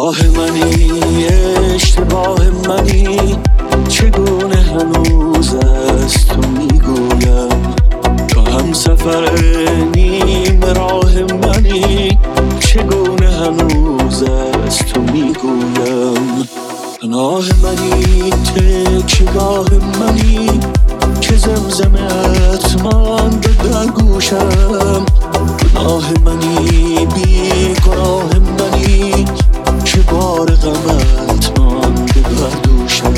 راه منی، اشتباه منی، چگونه هنوز از تو میگویم. تو هم سفر نیم راه منی، چگونه هنوز از تو میگویم. پناه منی، تکیهگاه منی، که زمزمت مانده در گوشم. گناه منی، بی گناه منی، که بار غمت مانده بر دوشم.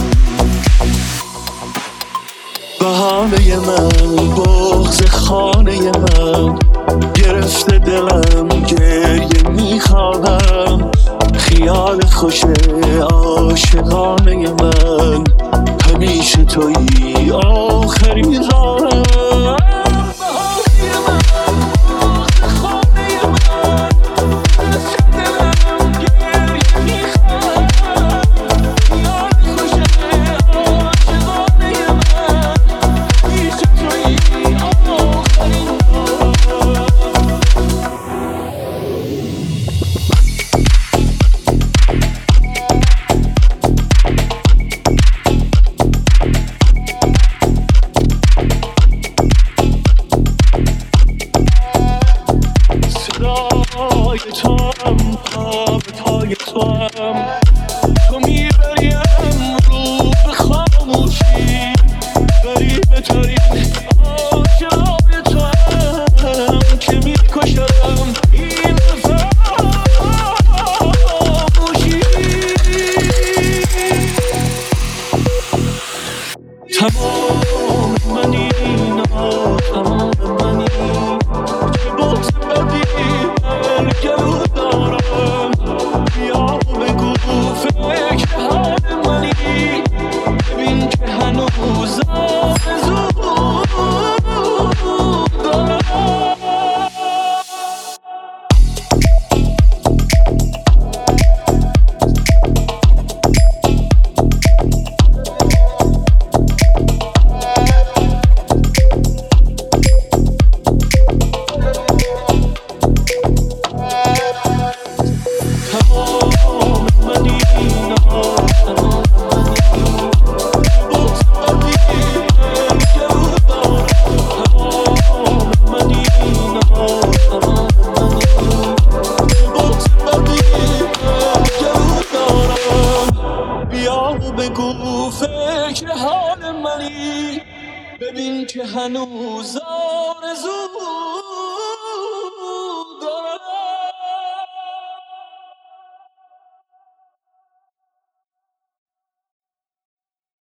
بهانه من، بغض خانه من، گرفته دلم گریه میخواهم. خیال خوش عاشقانه من، همیشه تویی آخرین راهم. تو میبریم رو به خاموشی، غریبه ترین عاشقای تو هم که میکشم این فراموشی. تمام منی، تمام منی، چه بغض بدی من گرو دارم. بیا بگو فکر حال منی، ببین که هنوز آرزو دارم. بگو فکر حال منی، ببین که هنوز آرزو